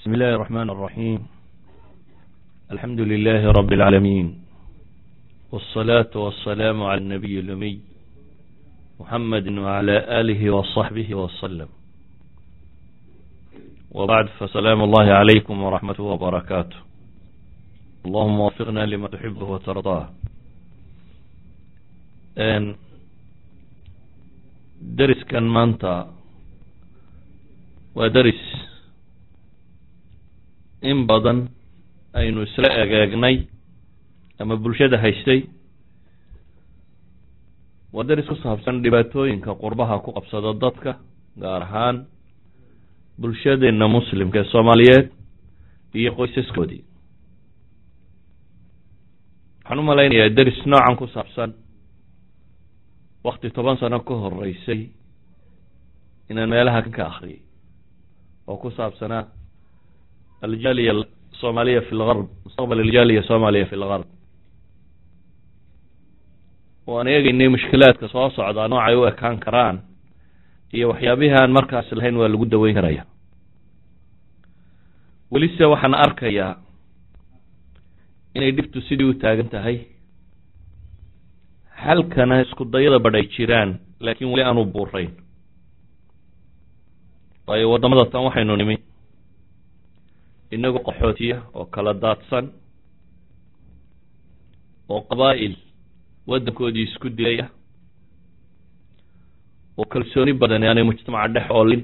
بسم الله الرحمن الرحيم. الحمد لله رب العالمين، والصلاة والسلام على النبي الأمي محمد وعلى آله وصحبه وسلم، وبعد، فسلام الله عليكم ورحمته وبركاته. اللهم وفقنا لما تحبه وترضاه. درس كان مانتا ودرس in badan aynu isla agaagnay ama bulshada haystay. waa daris ku saabsan dhibaatooyinka qurbaha ku qabsada dadka, gaar ahaan bulshadeena muslimka ee Soomaaliyeed iyo qoysaskoodii. waxaan u malaynayaa daris noocan ku saabsan waqti 10 sano ka horeysay inaan meelaha ka akhriyay oo ku saabsanaa الجالية الصومالية في الغرب، مستقبل الجالية الصومالية في الغرب. وأنا يجي إني مشكلات كصاصة على نوع عيوة كان كران هي وحيابها المركز الهين والجودة وين كريا، ولسه وحنا أركيا إن يدفت سيديو تاجنتها هي هل كان يسكت ضيضة بدأ يشيران، لكن ولا أنا بورين. طيب وضمضت وحين نمي inagu qaxootiya oo kala daadsan oo qabaa'il waddankoodii isku dilaya oo kalsooni badan aanay mujtamaca dhex oolin.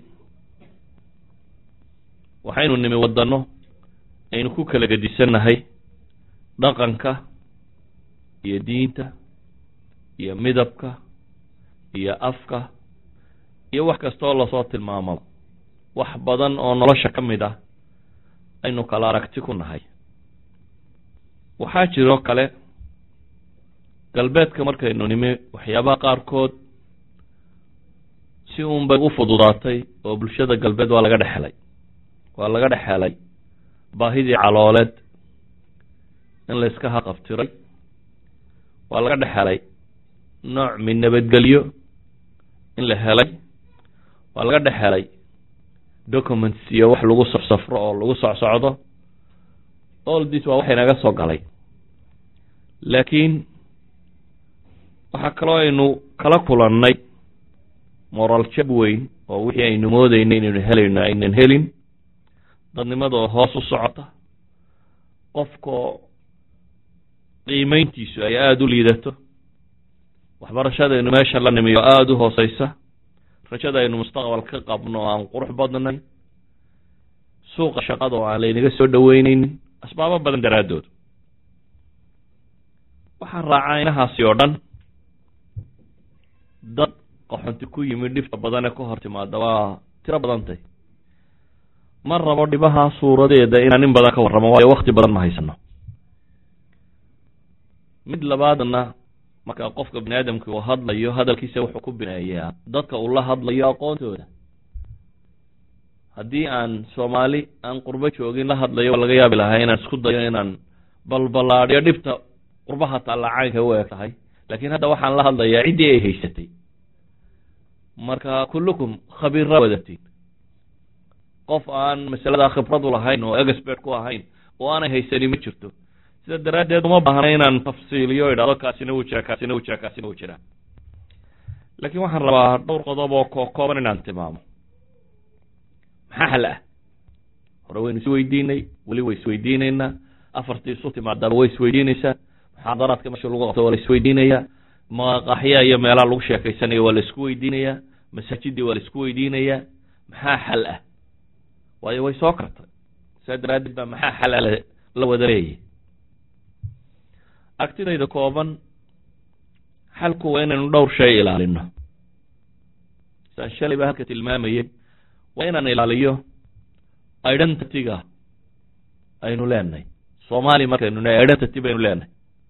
waxaynu nimi waddanno aynu ku kala gedisannahay dhaqanka iyo diinta iyo midabka iyo afka iyo wax kastoo lasoo tilmaamo. wax badan oo nolosha ka mid ah aynu kala aragti ku nahay. waxaa jiro kale galbeedka markaynu nimi waxyaabaha qaarkood si unbay u fududaatay oo bulshada galbeed waa laga dhexelay baahidii calooleed in la iska haqabtiray, waa laga dhexelay nooc min nabadgelyo in la helay, waa laga dhexelay documents iyo wax lagu safro oo lagu socsocdo. all this waa waxay naga soo galay. laakiin waxa kaloo aynu kala kulannay moral jab weyn oo wixii aynu moodaynay inaynu helayno aynan helin, dadnimada oo hoos u socota, qofkoo qiimayntiisu ay aada u liidato, waxbarashadaynu meesha la nimiyo aada u hooseysa, rajada aynu mustaqbal ka qabno aan qurux badnayn, suuqa shaqada oo aan laynaga soo dhaweynaynin, asbaabo badan daraaddood. waxaan raacaa inahaasi oo dhan dad qaxoonti ku yimid dhibta badane ka hor timaada waa tiro badantay. ma rabo dhibaha suuradeeda inaan in badan ka warramo, waayo wakti badan ma haysano. mid labaadna marka qofka bini aadamka uu hadlayo hadalkiisa wuxuu ku bineeyaa dadka uu la hadlayo aqoontooda. haddii aan Soomaali aan qurbo joogin la hadlayo laga yaabi lahaa inaan isku dayo inaan balbalaadhiyo dhibta qurbaha tallacaanka u eg tahay, laakiin hadda waxaan la hadlayaa ciddii ay haysatay. marka kullukum khabiirra wadatiin. qof aan masalada khibrad u lahayn oo expert ku ahayn oo aanay haysanin ma jirto. sida daraaddeed uma baahna inaan tafsiiliyo idhaahdo kaasina wuu jiraa. laakiin waxaan rabaa dhowr qodob oo kooban inaan tilmaamo. maxaa xal ah? hore waynu isweydiinay, weli way isweydiinaynaa. afartii isu timaadaba way isweydiinaysaa. muxaadaraadka meesha lagu qabto waa la isweydiinayaa. maqaaxya iyo meelaha lagu sheekaysanayo waa la isku weydiinayaa. masaajidii waa la isku weydiinayaa. maxaa xal ah? waayo way soo kartay. sidaa daraaddeed baa maxaa xal ah la wada leeyahay. agtidayda kooban xalku waa inaynu dhowr shay ilaalino. saan shalay baa halka tilmaamayay, waa inaan ilaaliyo identity-ga aynu leenahay. Soomaali markaynu leeyahay identity baynu leenahay.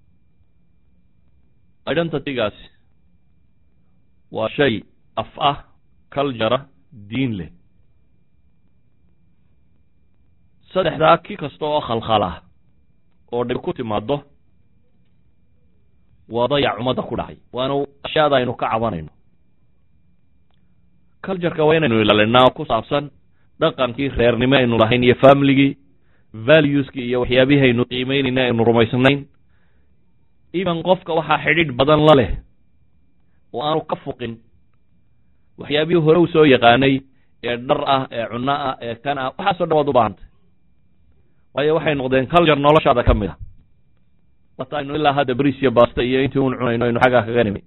identity-gaasi waa shay af ah, culture, diin leh. saddexdaa ki kasta oo khalkhala oo dhib ku timaado waa dayac ummadda ku dhacay, waana ashyaada aynu ka cabanayno. culture-ka waa inaynu ilaalinaa ku saabsan dhaqankii reernimo aynu lahayn iyo familygii valueskii iyo waxyaabihii aynu qiimeynayna aynu rumaysnayn even qofka waxaa xidhiidh badan la leh oo aanu ka fuqin waxyaabihii hore u soo yaqaanay ee dhar ah ee cunno ah ee kan ah waxaasoo dhan waad u baahantay waayo waxay noqdeen culture noloshaada ka mid a wata aynu ilaa hadda bris iyo basta iyo intii un cunayno aynu xaggaa kaga nimi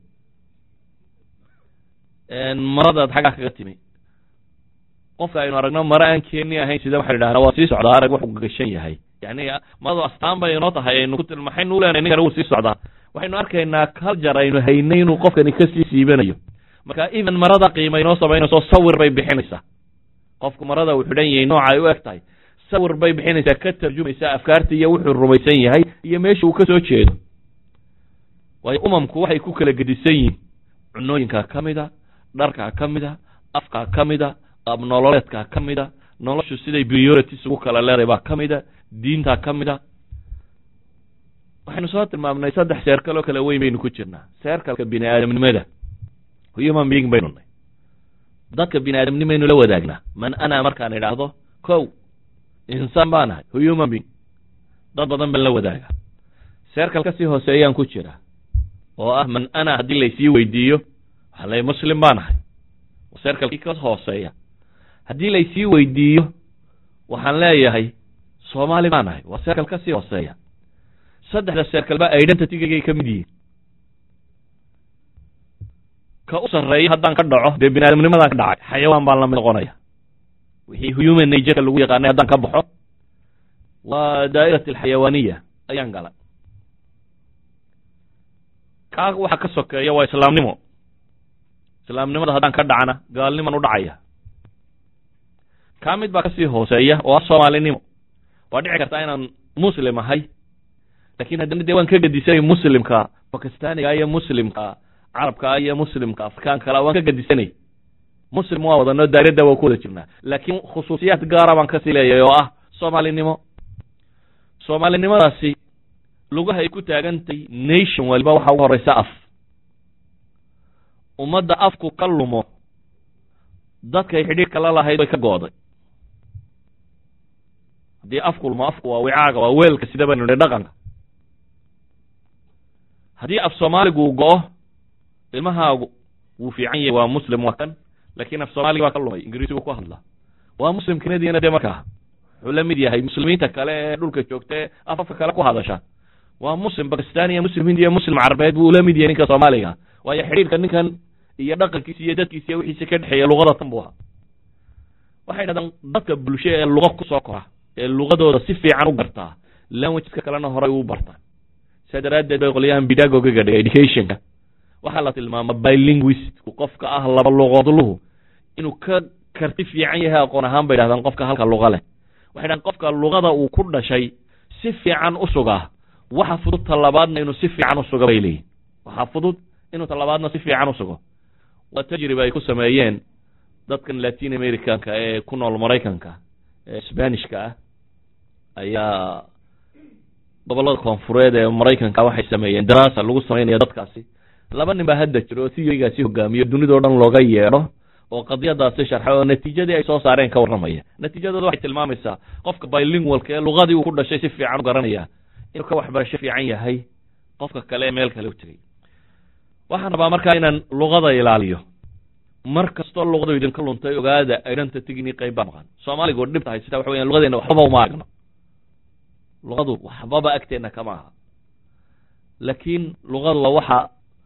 maradaad xaggaa kaga timi qofka aynu aragno mare aan keeni ahayn sida waxay idhahnaa waa sii socdaa arag wuxuu gashan yahay yani maradu astaan bay inoo tahay aynu ku maxaynu u leenahay ninkan wuu sii socdaa waxaynu arkaynaa culture aynu haynay inuu qofkani kasii siibanayo marka even marada qiima inoo samaynayso sawir bay bixinaysaa qofku marada uu xidhan yahay nooca ay u eg tahay sawir bay bixinaysaa ka tarjumaysaa afkaarta iyo wuxuu rumaysan yahay iyo meesha uu ka soo jeedo waayo umamku waxay ku kala gedisan yihiin cunooyinkaa ka mid a dharkaa ka mid a afkaa ka mid a qaab nololeedkaa ka mid a noloshu siday priorities ugu kala leedahay baa ka mid a diintaa ka mid a waxaynu soo tilmaamnay 3 seerkaloo kala weyn baynu ku jirnaa seerkalka bini aadamnimada human being baynu nahay dadka bini aadamnimaynu la wadaagnaa man ana markaan idhaahdo kow insaan baa nahay human being dad badan baan la wadaagaa seerkal ka sii hooseeyaan ku jira oo ah man ana haddii laysii weydiiyo waxaa lay muslim baa nahay seerkalkii ka hooseeya haddii laysii weydiiyo waxaan leeyahay soomaali baa nahay waa seerkal ka sii hooseeya 3 seerkalba identitygay ka mid yihiin ka u sarreeya haddaan ka dhaco dee bini aadamnimadaan ka dhacay xayawaan baan la mid noqonaya wixii human nature lagu yaqaanay haddaan ka baxo waa daa'irati alxayawaaniya ayaan galay kaa waxa ka sokeeya waa islaamnimo islaamnimada haddaan ka dhacana gaalniman u dhacaya kaa mid baa kasii hooseeya oo ah soomaalinimo waa dhici kartaa inaan muslim ahay laakiin haddana dee waan ka gedisanay muslimka bakistaaniga iyo muslimka carabka iyo muslimka afrikaan kale waan ka gedisanay muslim waa wadano daaradda waa ku wada jirnaa laakiin khusuusiyaad gaara baan kasii leeyahay oo ah soomaalinimadaasi lugaha ay ku taagantay nation waliba waxa ugu horeysa af ummadda afku ka lumo dadkay xidhiidhka la lahayd way ka gooday haddii afku lumo afku waa wicaaga waa weelka sida baynu nidhi dhaqanka haddii af soomaaligu uu go-o ilmahaagu wuu fiican yahay waa muslim waa kan laakiin af soomaaliga baa ka lumay ingiriisigu ku hadla waa muslim kanadiana dee markaa wuxuu la mid yahay muslimiinta kale ee dhulka joogta ee afafka kale ku hadasha waa muslim bakistaniya muslim hindiya muslim carabeed buu la mid yahay ninka soomaaliga waayo xidhiidhka ninkan iyo dhaqankiisa iyo dadkiisa iyo wixiisa ka dhexeeya luqada tan buu ahaa waxay dhahdaan dadka bulsho ee luqa kusoo kora ee luqadooda si fiican u gartaa languageska kalena horay u bartaan sidaa daraaddeed bay qolyahan pedagogiga dhiga educationka waxaa la tilmaama bilinguistku qofka ah laba luqoodluhu inuu ka karti fiican yahay aqoon ahaan bay dhahdaan qofka halka luqa leh waxay dhahdaan qofka luqada uu ku dhashay si fiican u sugaa waxa fudud talabaadna inuu si fiican u sugo bay leeyihin waxaa fudud inuu talabaadna si fiican u sugo waa tajriba ay ku sameeyeen dadkan latin americanka ee ku nool maraykanka ee sbanishka ah ayaa gobolada koonfureed ee maraykanka waxay sameeyeen daraasa lagu sameynaya dadkaasi 2 nin baa hadda jiro oo theorygaasi hogaamiyo dunidoo dhan looga yeedho oo qadiyadaasi sharxa oo natiijadii ay soo saareen ka warramaya natiijadooda waxay tilmaamaysaa qofka bilingualka ee luqadii uu ku dhashay si fiican u garanaya inuu ka waxbarasho fiican yahay qofka kale ee meel kale u tegay waxaan rabaa markaa inaan luqada ilaaliyo mar kastoo luqadu idinka luntay ogaada identitygiini qayb baa maqan soomaaligu dhibta haysata waxa weeyaan luqadeena waxbaba uma aragno luqadu waxbaba agteena kama aha laakiin luqadu waa waxa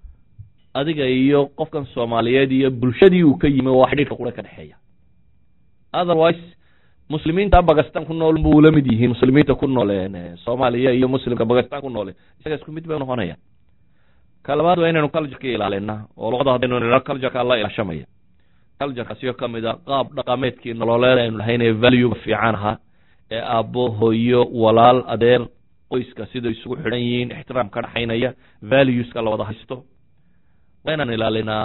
adiga iyo qofkan soomaaliyeed iyo bulshadii uu ka yimi waa xidhiidhka qura ka dhexeeya otherwise muslimiinta bakistan ku nool buu la mid yihiin muslimiinta ku nool soomaaliya iyo muslimka bakistan ku nool isaga isku mid bay noqonayaan ka labaad waa inaynu cultureka ilaalina oo luqada haddaynu nidhahno cultureka la ilaashamaya culturekaasiyo ka mid a qaab dhaqameedkii nololeed aynu lahayn ee valuega fiican ahaa ee aabbo hooyo walaal adeer qoyska sida isugu xidhan yihiin ixtiraam ka dhaxaynaya valueska la wada haysto waa inaan ilaalinaa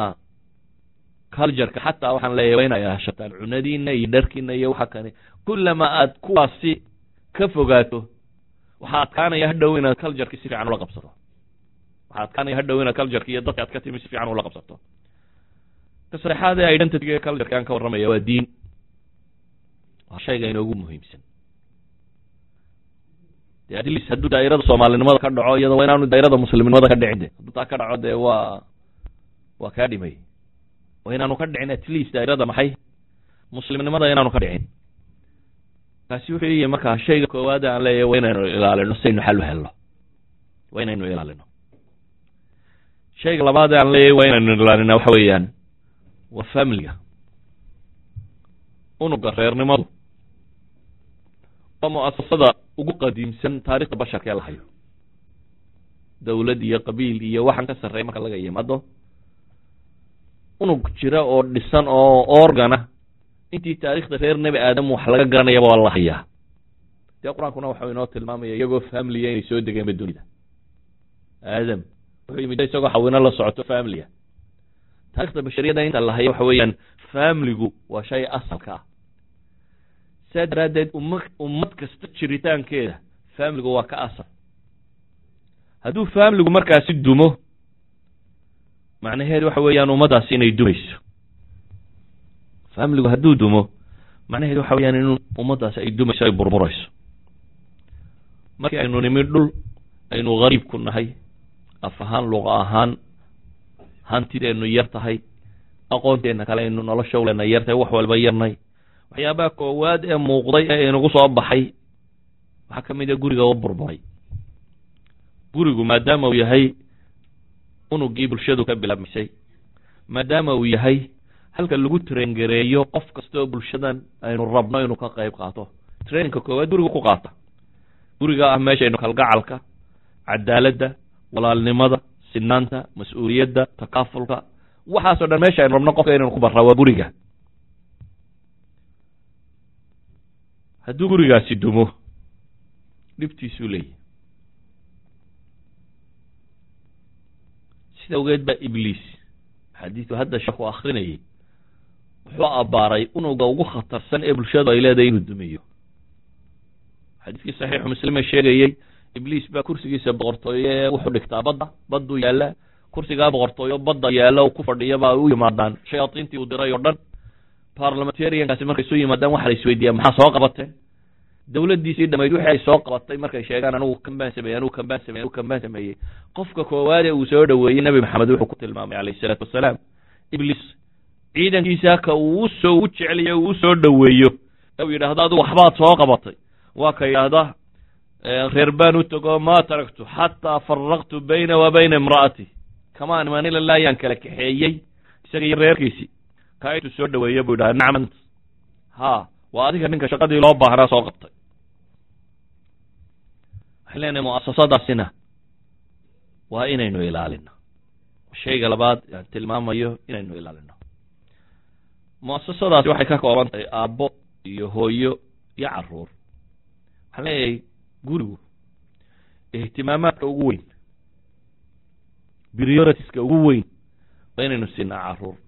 cultureka xataa waxaan leeyahay waa inay ahashataan cunadiina iyo dharkiina iyo waxa kani kullama aad kuwaasi ka fogaato waxaa adkaanaya hadhow inaad cultureki si fiican ula qabsato waxaa adkaanaya hadhow inaad cultureki iyo dadka aad ka timi si fiican ula qabsato ka saddexaad ee identityga cultureka aan ka warramaya waa diin waa shayga inoogu muhiimsan dee adlis hadduu daa'irada soomaalinimada ka dhaco iyada waa inaanu daa'irada muslimnimada ka dhicin de hadduu taa ka dhaco dee waa kaa dhimay waa inaanu ka dhicin at least daa'irada maxay muslimnimada inaanu ka dhicin kaasi wuxuu leeyahay markaa shayga koowaad aan leeyahay waa inaynu ilaalino saynu xal u helno waa inaynu ilaalino shayga labaad aan leeyahay waa inaynu ilaalina waxa weeyaan waa familiga unuga reernimadu waa mu'asasada ugu qadiimsan taarikhda basharka ee la hayo dawlad iyo qabiil iyo waxaan ka sarreeya marka laga yimaado unug jira oo dhisan oo organa intii taarikhda reer nebi aadam wax laga garanayaba waa la hayaa dee qur-aankuna waxau inoo tilmaamaya iyagoo familiya inay soo degeenba dunida aadam wuxuu yimid isagoo xawino la socoto familia taarikhda bashariyada inta la hayo waxa weeyaan familigu waa shay asalka ah saa daraaddeed ummad kasta jiritaankeeda familigu waa ka asal hadduu familigu markaasi dumo macnaheedu waxa weeyaan ummaddaasi inay dumayso familigu hadduu dumo macnaheedu waxa weeyaan in ummaddaasi ay dumayso ay burburayso markii aynu nimid dhul aynu gariib ku nahay af ahaan luqa ahaan hantideennu yar tahay aqoonteenna kale aynu nolosha ulena yar tahay wax walba yarnay waxyaabaha koowaad ee muuqday ee inagu soo baxay waxaa ka mid a guriga oo burburay gurigu maadaama uu yahay unugii bulshadu ka bilaabmaysay maadaama uu yahay halka lagu traingareeyo qof kasta oo bulshadan aynu rabno inuu ka qayb qaato trainingka koowaad guriga ku qaata guriga ah meeshaynu kalgacalka cadaaladda walaalnimada sinaanta mas-uuliyadda takaafulka waxaasoo dhan meesha aynu rabno qofka inaynu ku barraa waa guriga hadduu gurigaasi dumo dhibtiisuu leeyahy sida awgeed baa ibliis xadiisu hadda sheekhu akrinayay wuxuu abbaaray unuga ugu khatarsan ee bulshadu ay leedahay inuu dumiyo xadiiskii saxiixu muslim ee sheegayey ibliis baa kursigiisa boqortooye ee wuxuu dhigtaa badduu yaalla kursigaa boqortooyo badda yaalla oo ku fadhiya baa u yimaadaan shayaadiintii uu diray oo dhan parliamentariankaasi markay soo yimaadaan waxa la isweydiiyaa maxaa soo qabateen dawladdiisii dhamayd wixii ay soo qabatay markay sheegaan anigu kan baan sameeyey qofka koowaade uu soo dhoweeyey nebi maxamed wuxuu ku tilmaamay calayhi salaatu wasalaam ibliis ciidankiisa ka uu jeceliyo uu soo dhoweeyo ee uu yidhaahdo adigu waxbaad soo qabatay waa ka yidhaahda reer baan u tago maa taragtu xataa faraqtu bayna wa bayna imra'ati kamaan imaanilala ayaan kala kaxeeyey isaga iyo reerkiisii ka intuu soo dhoweeyo buu yidhaha nacmant ha waa adiga ninka shaqadii loo baahnaa soo qabtay waxaan leenahay mu'asasadaasina waa inaynu ilaalino shayga labaad aan tilmaamayo inaynu ilaalino mu'asasadaasi waxay ka kooban tahay aabbo iyo hooyo iyo caruur waxaan leeyahay gurigu ihtimaamaadka ugu weyn prioritiska ugu weyn waa inaynu siinaa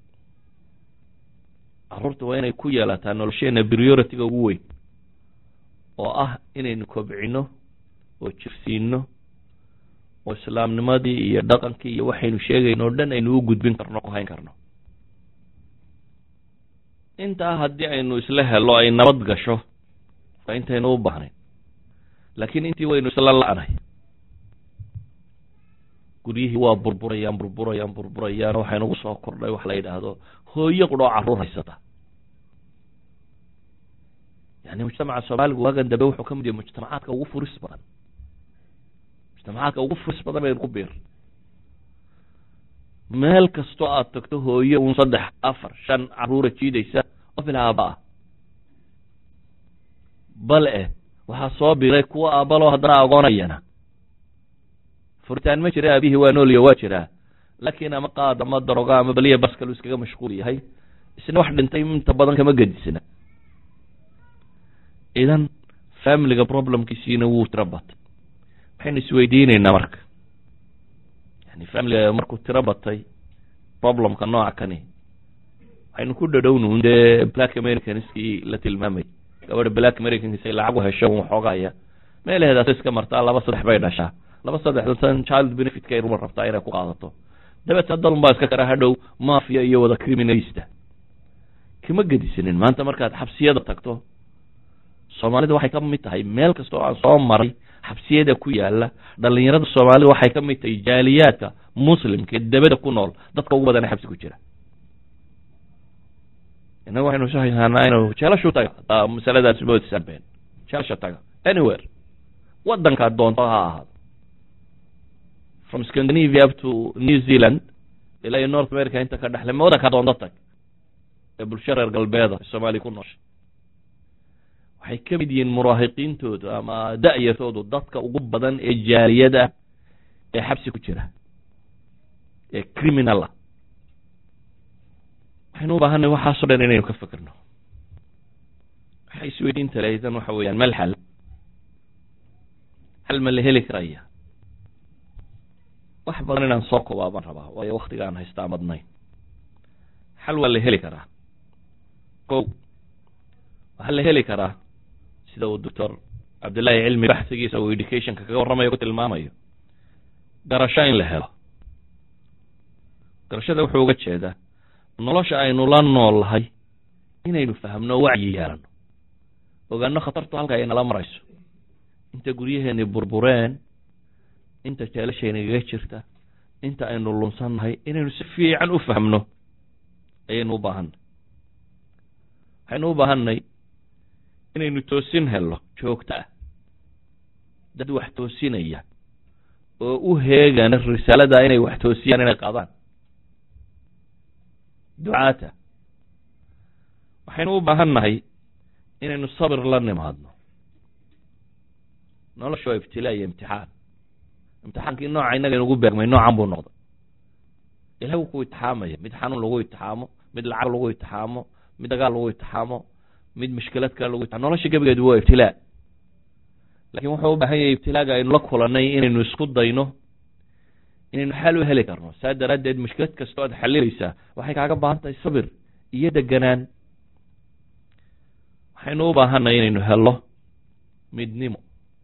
carruurta waa inay ku yeelataa nolosheena prioritiga ugu weyn oo ah inaynu kobcino oo jirsiino oo islaamnimadii iyo dhaqankii iyo waxaynu sheegayno o dhan aynu u gudbin karno ku hayn karno intaa haddii aynu isla helo ay nabad gasho waa intaynu u baahnayn laakiin intii waynu isla la'nay guryihii waa burburayaan waxaynugu soo kordhay wax la yidhaahdo hooyo qudhoo carruur haysata yani mujtamaca soomaaligu waagan dambe wuxuu ka mid yahay mujtamacaadka ugu furis badan baynu ku biir meel kastoo aad tagto hooyo un 3, 4, 5 carruura jiidaysa oo bilaaba ah bale waxaa soo biray kuwa aabaloo haddana agoonayana furitaan ma jira aabihii waa noolyo waa jiraa laakiin ama qaad ama daroga ama baliya baskalu iskaga mashquul yahay isna wax dhintay inta badan kama gedisna idan familiga problemkiisiina wuu tiro batay waxaynu isweydiinaynaa marka yani familiga markuu tiro batay problemka nooca kani waxaynu ku dhadhownuun dee black americanskii la tilmaamay gabadha black americankiis ay lacag u hesho waxoogaya meelaheedaas iska martaa 2-3 bay dhashaa 2-3 child benefitka ay rumar rabtaa inay ku qaadato dabeetna dalun baa iska kara hadhow mafia iyo wada criminalista kama gedisanin maanta markaad xabsiyada tagto soomaalida waxay ka mid tahay meel kasta oo aan soo maray xabsiyada ku yaala dhalinyarada soomaalida waxay ka mid tahay jaaliyaadka muslimka ee dabada ku nool dadka ugu badan ee xabsi ku jira innagu waxaynu soo haysanaa inuu jeelashu taga masaladaasi moodisabeen jeelasha taga anywhere waddankaa doonto ha ahaado from Scandinavia up to New Zealand ilaa North America inta ka dhexle ma waddankaa doonto tag ee bulsho reer galbeeda Soomaali ku noosha waxay ka mid yihiin muraahiqiintooda ama da'yartoodu dadka ugu badan ee jaaliyada ee xabsi ku jira ee criminal ah waxaynu u baahanay waxaasoo dhan inaynu ka fikirno waxay isweydiinta leeyihiin waxa weeyaan meel xal ma la heli karaya wax badan inaan soo koobaan rabaa waayo waqtigaan haystaa madnayn xal waa la heli karaa waxaa la heli karaa sida uu doctor cabdillaahi cilmi baxsigiisa uu educationka kaga warramayo ku tilmaamayo garasho in la helo garashada wuxuu uga jeedaa nolosha aynu la noolnahay inaynu fahamno wacyi yeelano ogaano khatartu halka ay nala marayso inta guryaheeni burbureen inta jeelashaynaga jirta inta aynu lunsannahay inaynu si fiican u fahmno ayaynu u baahanay waxaynu u baahanay inaynu toosin helno joogto ah dad wax toosinaya oo u heegana risaalada inay wax toosiyaan inay qaadaan ducaata waxaynu u baahannahay inaynu sabir la nimaadno nolosha waa ibtilaa iyo imtixaankii nooca innaga inugu beegmay noocan buu noqday ilahay wuu ku itixaamaya mid xanuun lagu itixaamo mid lacag lagu itixaamo mid dagaal lagu itixaamo mid mushkilad kale lagu itixaamo nolosha gebigeedu waa ibtilaa laakiin wuxuu u baahan yahay ibtilaaga aynu la kulannay inaynu isku dayno inaynu xal u heli karno saa daraaddeed mushkilad kastoo aad xalilaysaa waxay kaaga baahan tahay sabir iyo deganaan waxaynu u baahanay inaynu helno midnimo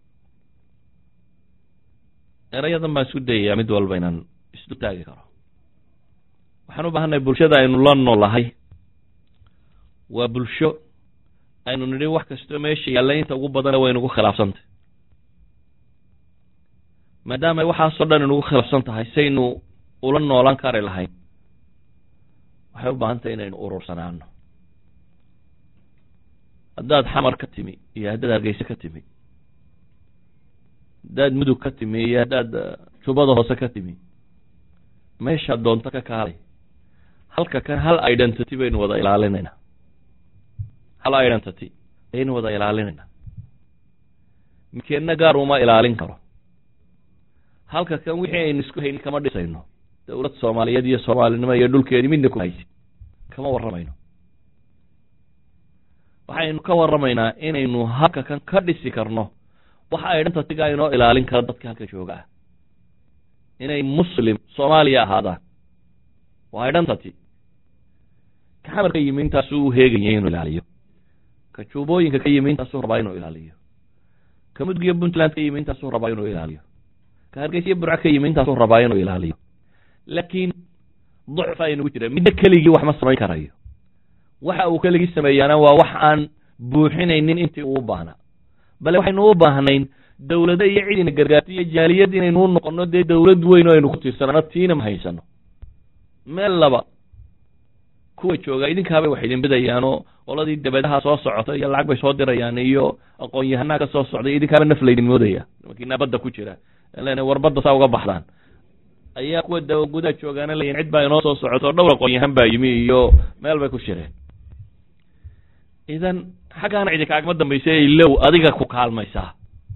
erayadan baan isku dayayaa mid walba inaan isdu taagi karo waxaan u baahanay bulshada aynu la noolahay waa bulsho aynu nidhi wax kastoo meesha yaalla inta ugu badana way inugu khilaafsantay maadaama ay waxaasoo dhan inugu khilaafsan tahay saynu ula noolan kari lahayn waxay u baahan tahay inaynu urursanaano haddaad xamar ka timi iyo haddaad hargeyse ka timi haddaad mudug ka timi iyo haddaad jubada hoose ka timi meeshaad doonto ka kaalay halka kan hal identity baynu wada ilaalinaynaa hal identity ayaynu wada ilaalinaynaa midkeenna gaar uma ilaalin karo halka kan wixii aynu isku hayni kama dhisayno dowlad soomaaliyeed iyo soomaalinimo iyo dhulkeeni midna ku haysid kama warramayno waxaynu ka warramaynaa inaynu halka kan ka dhisi karno waxa identityga inoo ilaalin kara dadka halka jooga ah inay muslim soomaaliya ahaadaan waa identity ka xamarka yimi intaasuu u heegaya inuu ilaaliyo ka juubooyinka ka yimi intaasuu rabaa inuu ilaaliyo ka mudug iyo puntland ka yimi intaasuu rabaa inuu ilaaliyo ka hargeysa iyo burca ka yimi intaasuu rabaa inuu ilaaliyo laakiin ducf aynugu jira midna keligii wax ma samayn karayo waxa uu keligii sameeyaana waa wax aan buuxinaynin intii uu baahnaa bale waxaynu u baahnayn dawlado iyo cidina gargaarto iyo jaaliyad inaynu u noqono dee dawlad weyn oo aynu ku tiirsanaano tiina ma haysano meel laba kuwa jooga idinkaabay wax idin bidayaanoo qoladii dabadaha soo socota iyo lacag bay soo dirayaan iyo aqoon-yahanaa ka soo socday idinkaaba naf laydin moodaya nimankiina badda ku jira len war badda saa uga baxdaan ayaa kuwa gudaha joogaana leeyihin cid baa inoo soo socoto dhowr aqoon-yahan baa yimi iyo meel bay ku shireen idan xaggaana cidi kaagama dambaysa ilow adiga ku kaalmaysaa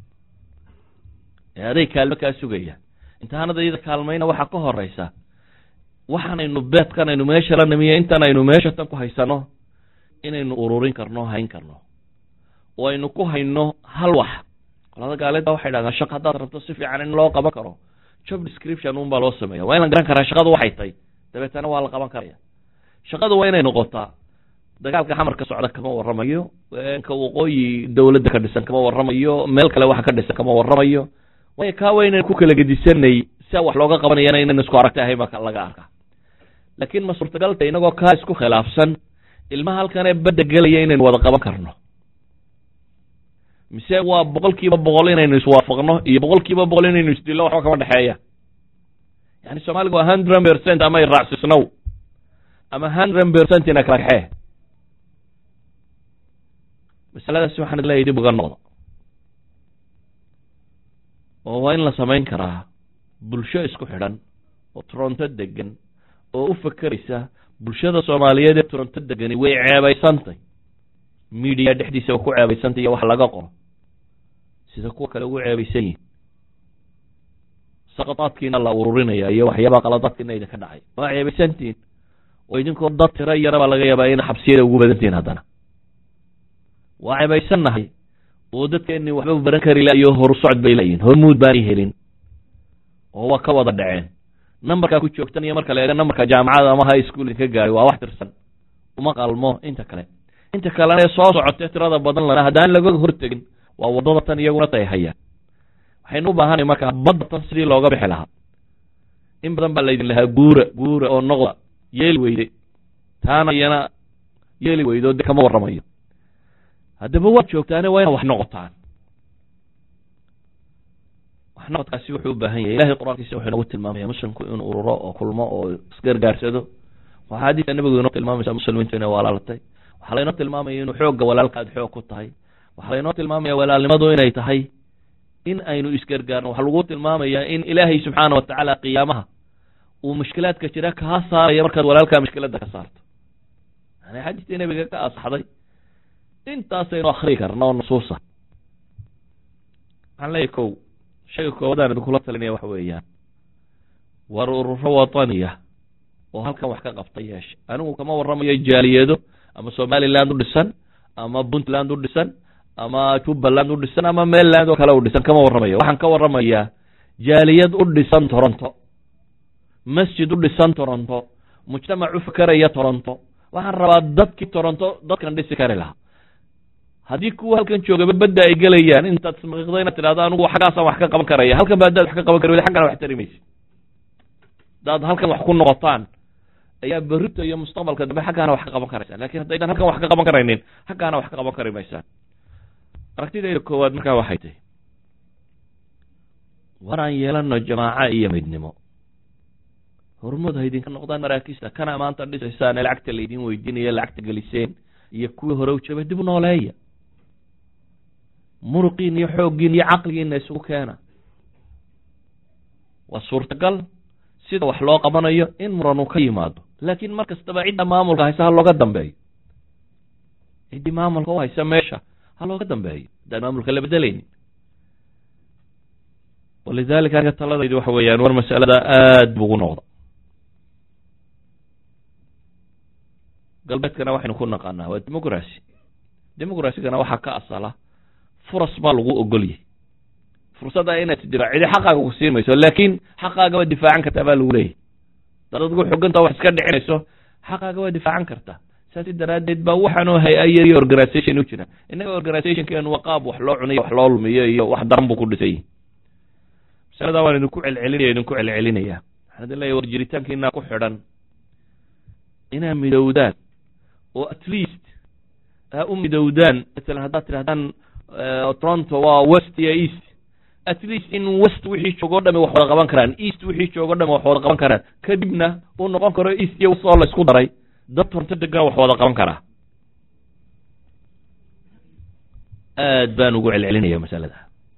ee aday kaalmo kaa sugayaan intaanada iyada kaalmayna waxaa ka horeysa waxaanaynu beedkan aynu meesha la nimiyo intaan aynu meesha tan ku haysano inaynu ururin karno hayn karno oo aynu ku hayno hal wax qolada gaaleedba waxay dhahdaan shaqo haddaad rabto si fiican in loo qaban karo job description un baa loo sameeya waa in la garan karaa shaqadu waxay tahay dabeetana waa la qaban karaya shaqadu waa inay noqotaa dagaalka xamarka socda kama warramayo ka waqooyi dawladda ka dhisan kama warramayo meel kale waxa ka dhisan kama warramayo way ka weynay ku kala gedisanay si wax looga qabanayana inaan isku aragtahay ma laga arkaa laakiin ma suurtagalta inagoo ka isku khilaafsan ilmaha halkan ee badda gelaya inaynu wada qaban karno mise waa 100% inaynu iswaafaqno iyo 100% inaynu isdillo waxba kama dhexeeya yani Soomaaligu waa 100% ama iraacsiisnow ama 100% ina kala xee masaladaas waxaan leeyahay dib uga noqdo oo waa in la samayn karaa bulsho isku xidhan oo Toronto degan oo u fakaraysa bulshada Soomaaliyeed ee Toronto degan way ceebaysantay media dhexdiisa ku ceebaysantay wax laga qoro sida kuwa kale ugu ceebaysan yihiin saqataadkiina la ururinaya iyo waxyaaba qaladaadkiina idinka dhacay waa ceebaysantiin oo idinkoo dad tira yaraba laga yaabaa in xabsiyada ugu badantiin haddana waa ceebaysanahay oo dadkeenni waxba baran kari laayo hor socod bay leeyihiin hormuud baan helin oo waa ka wada dhaceen numberka ku joogtan iyo marka la eego numberka jaamacada ama high school ka gaaray waa wax tirsan uma qalmo inta kale soo socotay tirada badan lana hadaan laga hortagin waa wadada tan iyaguna tay hayaan waxaynu u baahanay marka badda tan sidii looga bixi lahaa in badan baa laydin lahaa guura oo noqda yeeli weyday taana iyana yeeli weydo de kama warramayo haddaba waad joogtaane waa inaad wax noqotaan wax noqodkaasi wuxuu u baahan yahay ilaahay qur-aankiisa wuxuu nagu tilmaamaya muslimku inuu ururo oo kulmo oo isgargaarsado waxaa xadiiska nabigu inoo tilmaamaysa muslimiintu inay walaalatay waxaa laynoo tilmaamaya inuu xoogga walaalkaad xoog ku tahay waxaa laynoo tilmaamaya walaalnimadu inay tahay in aynu isgargaarno waxaa lagu tilmaamayaa in ilaahay subxaana watacaala qiyaamaha uu mushkilaadka jira kaa saaraya markaad walaalkaa mushkiladda ka saarto yani xadiiskii nabiga ka asaxday intaasaynu akhrii karna oo nusuusa waxaan leeyahay kow shayga koowaadaan idinkula talinaya waxa weeyaan war ururo wataniya oo halkan wax ka qabta yeesha anigu kama warramayo jaaliyado ama Somaliland u dhisan ama Puntland u dhisan ama Jubaland u dhisan ama Mainland oo kale u dhisan kama warramayo waxaan ka warramayaa jaaliyad u dhisan Toronto masjid u dhisan Toronto mujtamac u fikraya Toronto waxaan rabaa dadkii Toronto dadkan dhisi kari lahaa haddii kuwa halkan jooga badda ay galayaan intaad smaqiqdayna tiraahdo anigu xagaasaan wax ka qaban karaya halkan baad wax ka qaban karay xaggan wax tarimaysa dad halkan wax ku noqotaan ayaa berrito iyo mustaqbalka dambe xaggaana wax ka qaban karaysa laakiin haddaydan halkan wax ka qaban karaynin xaggaana wax ka qaban kari maysaan aragtidayda koowaad markaa waxay tahay waraan yeelano jamaaca iyo midnimo horumad ha idinka noqdaan maraakiista kana maanta dhisaysaan lacagta la idin weydiinayo lacagta geliseen iyo kuwii hore u jabay dib u nooleeya muruqiin iyo xooggiin iyo caqligiinna isugu keena waa suurtagal sida wax loo qabanayo in muran uu ka yimaado laakiin mar kastaba cidda maamulka haysa ha looga dambeeyo ciddii maamulka u haysa meesha ha looga dambeeyo haddaan maamulka la bedelaynin walidaalika aniga taladaydu waxa weeyaan war masalada aad buu ugu noqda galbeedkana waxaynu ku naqaanaa waa demoqrasigana waxaa ka asala furas baa lagu ogolyahay fursadda inaad difaacido xaqaaga ku siimayso laakiin xaqaaga waa difaacan kartaa baa lagu leeyahay dad adigu xoganta wax iska dhicinayso xaqaaga waa difaacan kartaa saasi daraaddeed baa waxaanu hay-ad iyo organisation u jira innaga organisationkeenu waa qaab wax loo cunayo wax loo lumiyo iyo wax daran buu ku dhisay masaladaa waan idinku celcelinaya waxaan idin leeyahay war jiritaankiinaa ku xidhan inaa midowdaan oo at least u midowdaan masalan haddaad tirahdaan Toronto waa west iyo east at least in west wixii joogo dhami wax wada qaban karaan east wixii joogo dhami wax wada qaban karaan kadibna uu noqon karo east iyo west oo la isku daray dad Toronto degan wax wada qaban karaa aad baan ugu celcelinaya masalada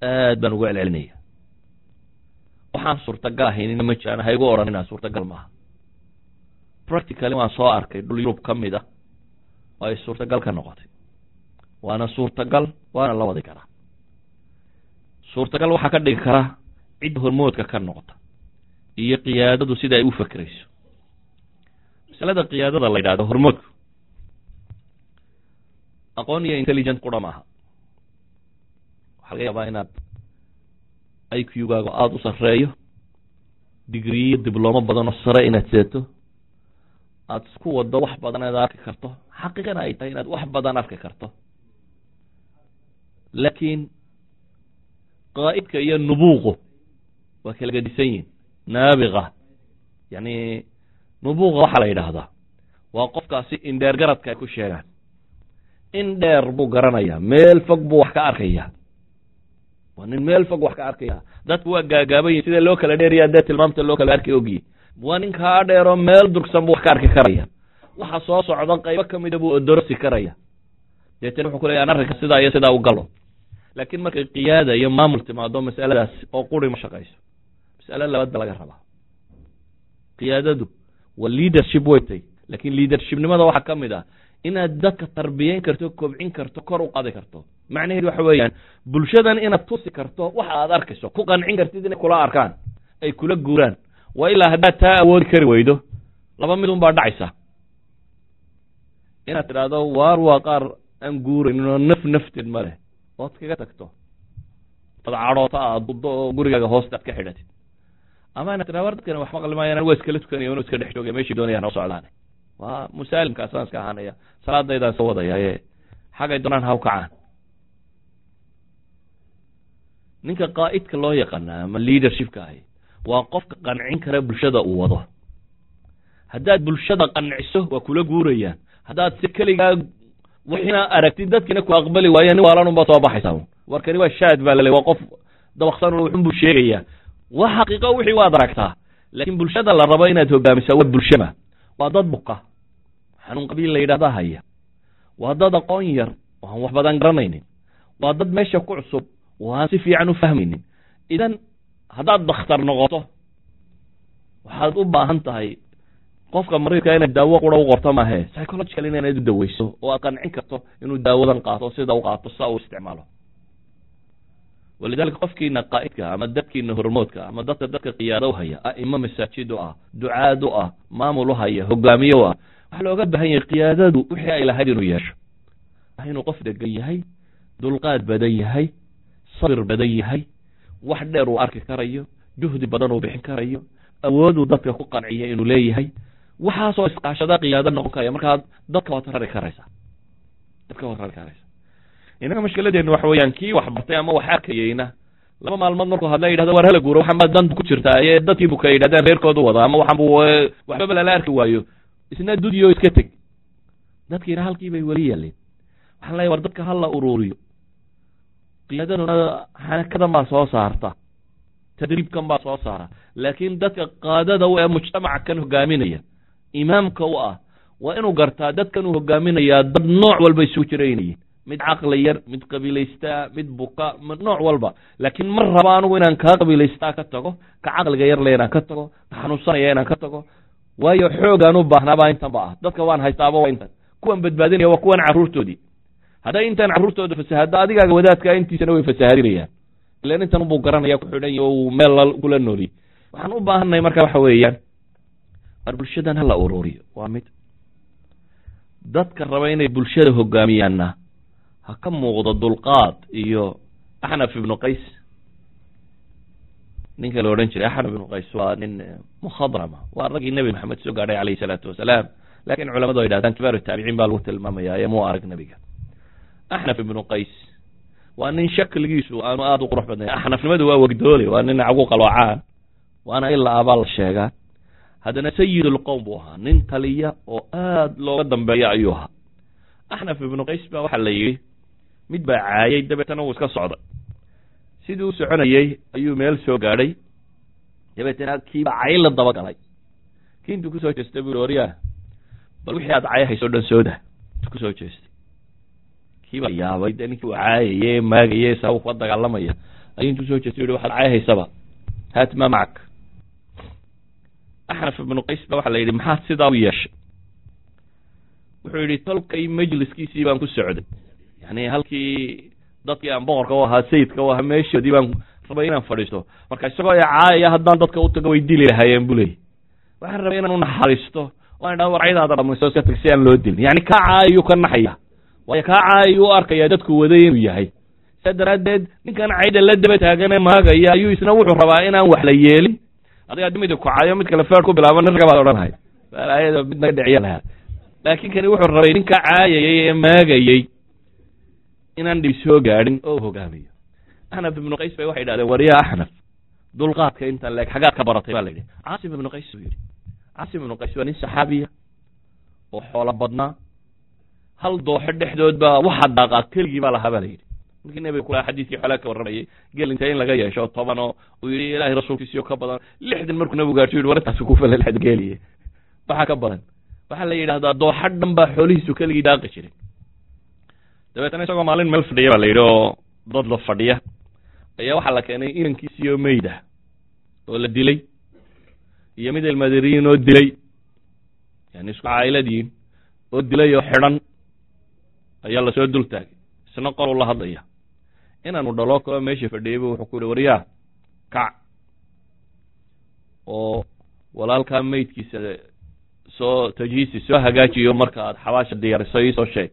waxaan suurtagal ahayn in ma jiraan haygu oran inaan suurtagal maaha practically waan soo arkay dhul Yurub ka mid ah oo ay suurtagal ka noqotay waana suurtagal waana la wadi karaa suurtagal waxaa ka dhigi kara cid hormoodka ka noqota iyo qiyaadadu sida ay u fakrayso masalada qiyaadada la yidhaahdo hormoodku aqoon iyo intelligent qura maaha waxaa laga yaabaa inaad IQ-gaaga aada u sarreeyo digriyo diblomo badan oo sare inaad seeto aada isku waddo wax badan inaad arki karto xaqiiqana ay tahay inaad wax badan arki karto laakiin qaa'idka iyo nubuuqu waa kala gedisan yihin naabiqa yani nubuuqa waxaa la yidhaahdaa waa qofkaasi indheer garadka ay ku sheegaan in dheer buu garanayaa meel fog buu wax ka arkayaa waa nin meel fog wax ka arkaya dadku waa gaagaabayin sida loo kala dheeraya dee tilmaamta loo kala arki ogyi waa nin kaa dheero meel durugsan buu wax ka arki karaya waxa soo socda qaybo ka mida buu odorosi karaya deetana wuxuu ku leeyahay arrinka sidaa iyo sidaa u galo laakiin markay qiyaada iyo maamul timaado mas'aladaas oo quri ma shaqayso mas'alo labaad ba laga rabaa qiyaadadu waa leadership waytay laakiin leadershipnimada waxaa ka mid ah inaad dadka tarbiyeyn karto kobcin karto kor u qaadi karto macnaheedu waxa weeyaan bulshadan inaad tusi karto waxa aad arkayso ku qancin kartid inay kula arkaan ay kula guuraan waa ilaa haddaad taa awoodi kari weydo laba mid un baa dhacaysa inaad tidhaahdo waar waa qaar aan guuraynin oo nafteed ma leh ood kaga tagto ad cadhoota aad buddo oo gurigaaga hoosta ad ka xidhatid ama inaad tidhahdo war dadkani wax maqli maayaan waa iskala tukanaya inuu iska dhex joogaya meeshii doonayaan oo socdaane waa musaalimkaasaan iska ahaanaya salaadaydaan soo wadaya ee xagay doonaan ha u kacaan ninka qaa'idka loo yaqaana ama leadershipka ahi waa qofka qancin kara bulshada uu wado haddaad bulshada qanciso waa kula guurayaan haddaad si keligaa wixina aragtid dadkiina ku aqbali waaya nin waalan unbaa soo baxaysaa warkani waa shaad baa laleey waa qof dabaqsan wuxun buu sheegayaa waa xaqiiqo wixii waad aragtaa laakiin bulshada la rabo inaad hogaamisaa waa bulshada waa dad buqa xanuun qabiil la yidhahda haya waa dad aqoon yar oo aan wax badan garanaynin waa dad meesha ku cusub oo aan si fiican u fahmaynin idan haddaad dakhtar noqoto waxaad u baahan tahay qofka mariidka inaad daawo qura u qorto maahe psychological inaad u daweyso oo aad qancin karto inuu daawadan qaato sida u qaato saa uu isticmaalo walidaalika qofkiina qaa'idka ama dadkiina hormoodka ama dadka qiyaado u haya a'imo masaajid u ah ducaad u ah maamul u haya hogaamiye u ah waxaa looga baahan yahay qiyaadadu wixii ay lahayd inuu yeesho inuu qof degan yahay dulqaad badan yahay sabir badan yahay wax dheer uu arki karayo juhdi badan uu bixin karayo awooduu dadka ku qanciya inuu leeyahay waxaasoo isqaashada qiyaado noqon karaya markaa dadka waad rari karaysaa inaga mashkiladeenu waxa weeyaan kii wax bartay ama wax arkayeyna laba maalmood markuu hadla yidhahdo war hala guuro waxan baa danta ku jirtaa ee dadkii buu ka yidhahdeen reerkoodu wada ama waxan buu waxbaba lala arki waayo isna dudiyo iska teg dadkiina halkii bay weli yeeleen waxaan leeyahay war dadka hala ururiyo qiyaadaduna xanakadan baa soo saarta tadriibkan baa soo saara laakiin dadka qaadada u ee mujtamaca kan hogaaminaya imaamka u ah waa inuu gartaa dadkan uu hogaaminayaa dad nooc walba isugu jiraynayeen mid caqli yar mid qabiilaystaa mid buka nooc walba laakiin mar raba anugu inaan kaa qabiilaystaa ka tago ka caqliga yar le inaan ka tago ka xanuunsanaya inaan ka tago waayo xoogaan u baahnaabaa intan ba ah dadka waan haystaaba waa intan kuwan badbaadinaya waa kuwan carruurtoodii hadday intaan carruurtooda fasahada adigaaga wadaadka intiisana way fasahadinayaan ilan intan buu garanaya ku xidhan yaho uu meel kula nooliyey waxaan u baahanay marka waxa weeyaan war bulshadan hala ururiyo waa mid dadka raba inay bulshada hogaamiyaanna ha ka muuqdo dulqaad iyo axnaf ibnu qays ninka la odhan jiray axnaf ibnu qays waa nin mukhadrama waa raggii nebi maxamed soo gaadhay calayhi salaatu wasalaam laakiin culamadu ay dhahdaan kibaaru taabiciin baa lagu tilmaamaya ee muu arag nebiga axnaf ibnu qays waa nin shakligiisu aanu aada u qurux badnay axnafnimadu waa wegdoole waa nin cagu qaloocaan waana ilaa abaa la sheegaa haddana sayid ulqowm buu ahaa nin taliya oo aada looga dambeeya ayuu ahaa axnaf ibnu qays baa waxaa la yidhi mid baa caayay dabeetana uu iska socday sidii u soconayey ayuu meel soo gaadhay dabeetana kiibaa cay la daba galay kii intuu kusoo jeestay buu oryaa bal wixii aad cay hayso dhan sooda intuu kusoo jeestay kiibaa yaabay dee ninkii uu caayaye maagaye saa uu kula dagaalamaya ayuu intuu soo jeestay yihi waxaad cay haysaba haat maa macak axnaf ibnu qays ba waxaa la yidhi maxaad sidaa u yeeshay wuxuu yidhi tolkay majliskiisii baan ku socday yani halkii dadkii aan boqorka u ahaa sayidka u ahaa meeshoodii baan rabay inaan fadhiisto marka isagoo caayaya haddaan dadka u tago way dili lahaayeen buu leeyay waxaan rabay inaan u naxariisto oo aan idhahdo warcaydaada dhamayso iska tag si aan loo dilin yani kaa caayayuu ka naxaya waayo kaa caayayuu u arkaya dadku waday inuu yahay saa daraaddeed ninkan cayda la daba taagane maagaya ayuu isna wuxuu rabaa inaan wax la yeelin adiga mida ku caayo mid kale feer ku bilaabo nirga baad odhanahay ayada mid naga dhiciya lahaa laakiin kani wuxuu rabay ninka caayayay ee maagayey inaan dhib soo gaadhin oo hogaamiyo axnaf ibnu qays bay waxay idhahdeen waryaa axnaf dulqaadka intaan leeg xagaad ka baratay baa la yidhi caasim ibnu qays buu yidhi caasim ibnu qays waa nin saxaabiya oo xoolo badnaa hal dooxo dhexdood baa waxa daaqaa keligii baa lahaa baa la yidhi markii nabiga kula xadiiskii xoolaa ka warramayay geel inta in laga yeesho 10 oo uu yidhi ilaahay rasuulkiisiyo ka badan 60 markuu nabigu gaarto yidhi warintaasi ku filan 60 geeliye waxa ka badan waxaa la yidhaahdaa dooxa dhan baa xoolihiisu keligii daaqi jiray dabeetana isagoo maalin meel fadhiya baa la yidhi oo dad la fadhiya ayaa waxaa la keenay inankiisiyo meyda oo la dilay iyo mid ilmadiriin oo dilay yani isku caa'iladiin oo dilay oo xidhan ayaa lasoo dul taagay isna qoluu la hadlaya inaanu dhalo kaloo meesha fadhiyayba wuxuu ku yidhi waryaa kac oo walaalkaa meydkiisa soo tajhiisi soo hagaajiyo marka aad xabaasha diyaariso iisoo sheeg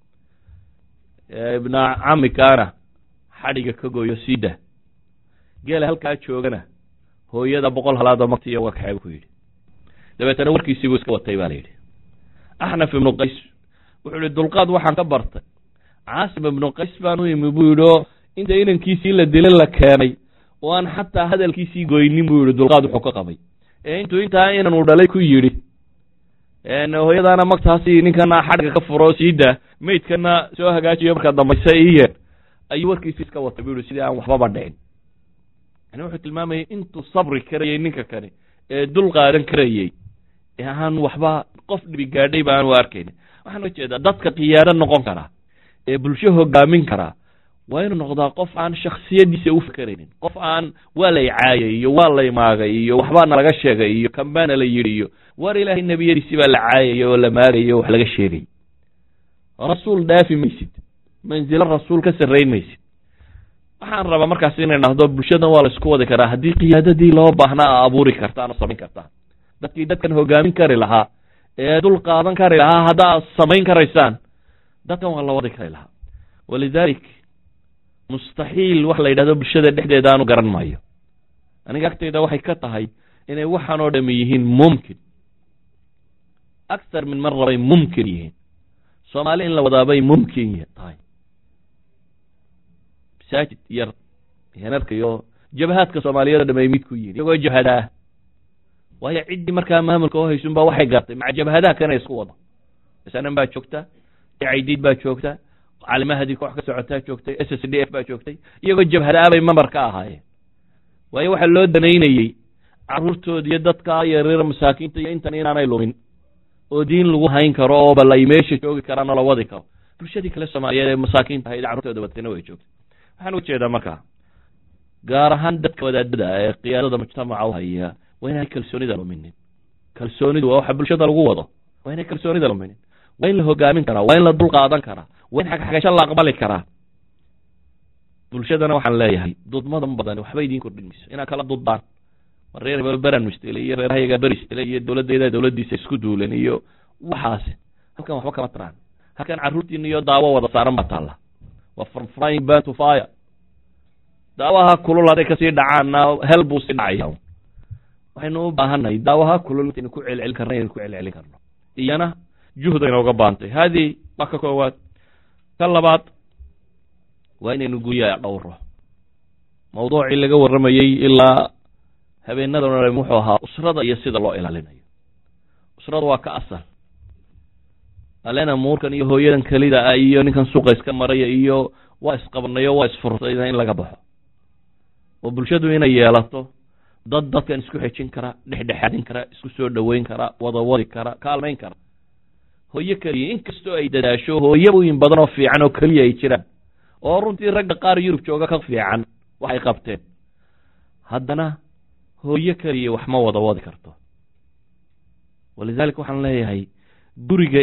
ibna camikaana xadhiga ka gooyo siida geela halkaa joogana hooyada 100 halaada martiiyo waa kaxeeb ku yidhi dabeetana warkiisii buu iska watay baa la yidhi axnaf ibnu qays wuxuu yidhi dulqaad waxaan ka bartay caasim ibnu qays baan u imi buu yidhi oo inta inankiisii la dilay la keenay oo aan xataa hadalkiisii goynin buu yidhi dulqaad wuxuu ka qabay intuu intaa inanuu dhalay ku yidhi hooyadaana magtaasi ninkana xadhga ka furo siida meydkana soo hagaajiyo markaa dambaysa iyo ayuu warkiisii iska watay buu yidhi sidii aan waxbaba dhicin yani wuxuu tilmaamayay intuu sabri karayay ninka kani ee dul qaadan karayay ee aan waxba qof dhibi gaadhay ba aan u arkaynin waxaan u jeedaa dadka qiyaado noqon karaa ee bulsho hogaamin karaa waa inuu noqdaa qof aan shaksiyadiisa u fikeraynin qof aan waa lay caayay iyo waa lay maagay iyo waxbaana laga sheegay iyo kambaana la yidhi iyo war ilaahay nebiyadiisii baa la caayay oo la maagay oo wax laga sheegay rasuul dhaafi maysid manzilo rasuul ka sarrayn maysid waxaan rabaa markaas inay dhahdo bulshadan waa la isku wadi karaa haddii qiyaadadii loo baahnaa abuuri kartaan oo samayn kartaan dadkii dadkan hogaamin kari lahaa ee dul qaadan kari lahaa haddaad samayn karaysaan dadkan waa la wadi kari lahaa walidalik mustaxiil wax la yidhahdo bulshada dhexdeeda aanu garan maayo aniga agtayda waxay ka tahay inay waxaan oo dhami yihiin mumkin akthar min mar rabay mumkin yihiin soomaali in la wadaabay mumkin tahay masaajid yar henarka iyo jabhaadka soomaaliyada dhamay mid ku yihiin iyagoo jabhadaa waayo ciddii markaa maamulka oo haysun baa waxay gartay maca jabhadaha kana isku wado isanan baa joogta ciidiid baa joogta caalimahadii koox ka socotaa joogtay SSDF baa joogtay iyagoo jabhadaa bay mamar ka ahaayeen waayo waxaa loo danaynayey carruurtooda iyo dadka yaryar masaakiinta iyo intan inaanay lumin oo diin lagu hayn karo oo balay meesha joogi karaan oo la wadi karo bulshadii kale soomaaliyeed ee masaakiinta ahayd carruurtooda batayna way joogtay waxaan u jeedaa markaa gaar ahaan dadka wadaadada ee qiyaadada mujtamaca u haya waa inay kalsoonida luminin kalsoonidu waa waxa bulshada lagu wado waa inay kalsoonida luminin waa in la hogaamin karaa waa in la dul qaadan karaa waa in xagxagasho la aqbali karaa bulshadana waxaan leeyahay dudmadan badan waxba idiin kordhin mayso inaad kala duddaan reer beran mustile iyo reerahayaga beristile iyo dowladdeeda dowladdiisa isku duulan iyo waxaas halkan waxba kama taraan halkan carruurtiina iyo daawo wada saaran baa taalla waa from frying pan to fire daawaha kulul hadday kasii dhacaanna hel buu sii dhacaya waxaynu u baahannahay daawaha kulul intaynu ku celcelin karno inaynu ku celcelin karno iyana juhdayna uga baantay haadii waa ka koowaad ka labaad waa inaynu guryaha dhowro mawduucii laga warramayey ilaa habeenadan wuxuu ahaa usrada iyo sida loo ilaalinayo usrada waa ka asal alena muurkan iyo hooyadan kelida ah iyo ninkan suuqa iska maraya iyo waa isqabanayo waa isfurtayna in laga baxo oo bulshadu inay yeelato dad dadkan isku xejin kara dhexdhexaadin kara isku soo dhoweyn kara wada wadi kara kaalmayn kara hooyo keliya inkastoo ay dadaasho hooyabooyin badan oo fiican oo keliya ay jiraan oo runtii ragga qaar yurub jooga ka fiican waxay qabteen haddana hooyo keliya wax ma wada wadi karto walidaalika waxaan leeyahay guriga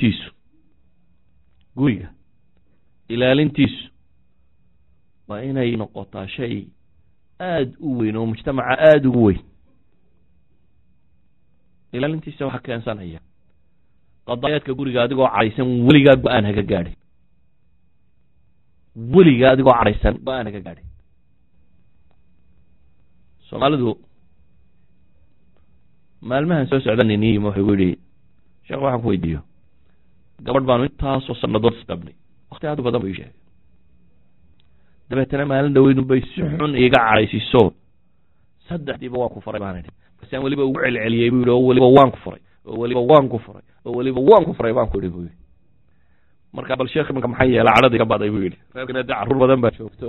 ilaalintiisu waa inay noqotaa shay aada u weyn oo mujtamaca aada ugu weyn ilaalintiisa waxaa keensanaya qadaayaadka guriga adigoo cadhaysan weligaa go-aan haga gaadhin weligaa adigoo cadhaysan go-aan haga gaadhin soomaalidu maalmahan soo socdanini wuxuu gu yidhi sheekh waxaan ku weydiiyo gabadh baanu intaasoo sanadood isqabnay wakti aad u badan buu ii sheegay dabeetana maalin dhaweydun bay si xun iiga cadhaysiiso 3diiba waan ku furay baan idhi basaan weliba ugu celceliyey buu yidhi oo weliba waan ku furay oo weliba waan ku furay oo weliba waan ku furay baan ku idhi buu yidhi marka bal sheekh imanka maxay yeelay cadhadii ka baday buu yidhi reerkana dee carruur badan baa joogto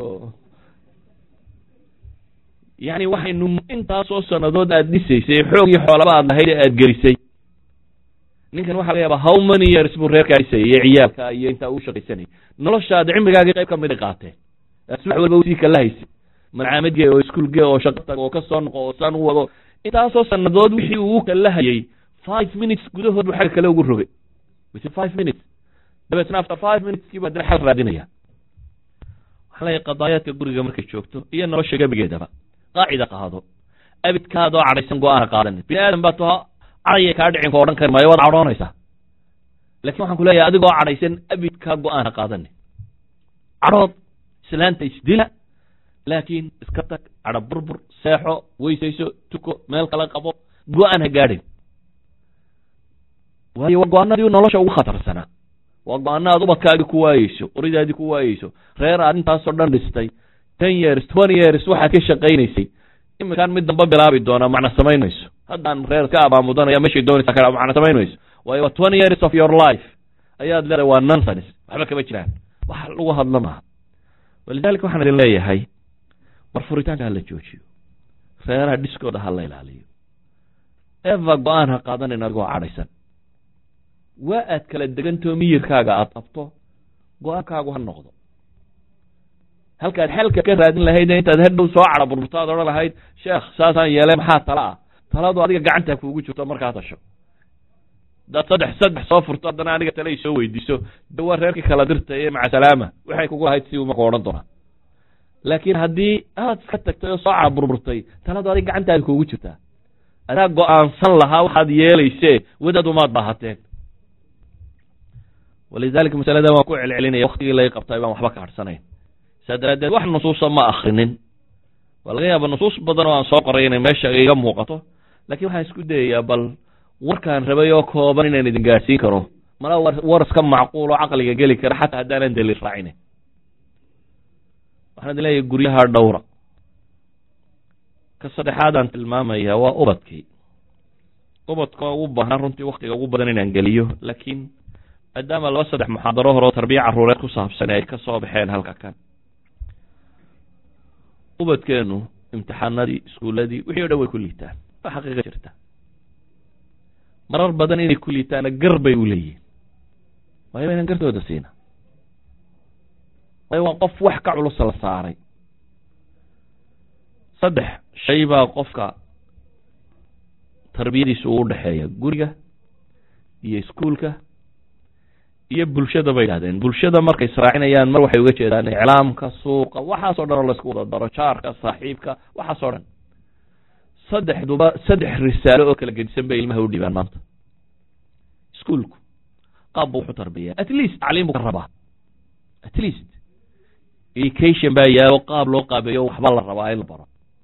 yani waxaynu intaasoo sannadood aad dhisaysay xoog iyo xoolaba aad lahayd ee aad gelisay ninkan waxa laga yaabaa how many years buu reerkaa dhisayay iyo ciyaalka iyo intaa uu shaqaysanayay noloshaada cimrigaagii qayb ka mid ay qaateen subax walba usii kala haysay malcaamadgee oo iskuulgee oo shaqo tag oo ka soo noqo oo saan u wado intaasoo sannadood wixii uu kala hayay 5 minutes gudahood buu xagga kale ugu rogay within 5 minutes dabeetna after 5 minutes kii baa dana xal raadinaya waxaa leeyahay qadaayaadka guriga markay joogto iyo nolosha gebigeedaba qaacida qaado abidkaadoo cadhaysan go-aana qaadanin bini aadan baa too cadhaya kaa dhicin ka odhan kari maayo waad cadhoonaysaa laakiin waxaan ku leeyahay adigoo cadhaysan abidkaa go-aana qaadanin cadhood islaanta isdila laakiin iska tag cadho burbur seexo weysayso tuko meel kala qabo go-aan ha gaadhin waayo waa go-aanadii nolosha ugu khatarsanaa waa go-aana aad ubadkaagii ku waayeyso qoridaadii ku waayeyso reer aad intaasoo dhan dhistay 10 years 20 years waxaad ka shaqaynaysay iminkaan mid damba bilaabi doona macna samaynayso haddaan reer ka abaamudanaya meeshay doonaysaa ka macna samaynayso waayo waa 20 years of your life ayaad leedahay waa nonsense waxba kama jiraan wax lagu hadlo maaha walidaalika waxaan idin leeyahay war furitaanka ha la joojiyo reeraha dhiskooda ha la ilaaliyo eva go-aan ha qaadanin adigoo cadhaysan waa aad kala degantoo miyirkaaga aad qabto go-aankaagu ha noqdo halkaad xalka ka raadin lahayd intaad hadhow soo cadho burburtaad odhan lahayd sheekh saasaan yeelay maxaa tala ah taladu adiga gacantaa kuugu jirto markaa tasho daad saddex soo furto haddana aniga tale ay soo weydiiso de waa reerkii kala dirta ee maca salaama waxay kugu lahayd si uma ku odhan doonaa laakiin haddii aad iska tagtay oo soo cadho burburtay taladu adiga gacantaada kuugu jirtaa adaa go-aansan lahaa waxaad yeelaysee wadaad umaad baahateen walidaalika masalada waan ku celcelinaya waktigii laga qabtay baan waxba ka hadhsanayn saa daraaddeed wax nusuusa ma akrinin waa laga yaaba nusuus badan oo aan soo qoray inay meesha iga muuqato laakiin waxaan isku dayayaa bal warkaan rabay oo kooban inaan idin gaadhsiin karo mala war iska macquul oo caqliga geli kara xataa haddaanan daliil raacinin waxaan idin leeyahay guryaha dhowra ka saddexaad aan tilmaamaya waa ubadkii ubadka ugu baahnaa runtii waktiga ugu badan inaan geliyo laakiin maadaama 2-3 muxaadaro hore oo tarbiya carruureed ku saabsan ay ka soo baxeen halka kan ubadkeenu imtixaanadii iskuuladii wixii o dhan way ku liitaan waa xaqiiqa jirta marar badan inay ku liitaana gar bay u leeyihin waayo baynan gartooda siina waayo waa qof wax ka culus la saaray 3 shay baa qofka tarbiyadiisu u dhexeeya guriga iyo iskuulka iyo bulshada bay yidhahdeen bulshada markay israacinayaan mar waxay uga jeedaan iclaamka suuqa waxaasoo dhan oo laisku wada daro jaarka saaxiibka waxaasoo dhan 3 risaalo oo kala gedisan bay ilmaha u dhibaan maanta iskuulku qaab buu wuxu tarbiyaa at least tacliim buu ka rabaa at least education baa yaalo qaab loo qaabeeyo waxba la rabaa in la baro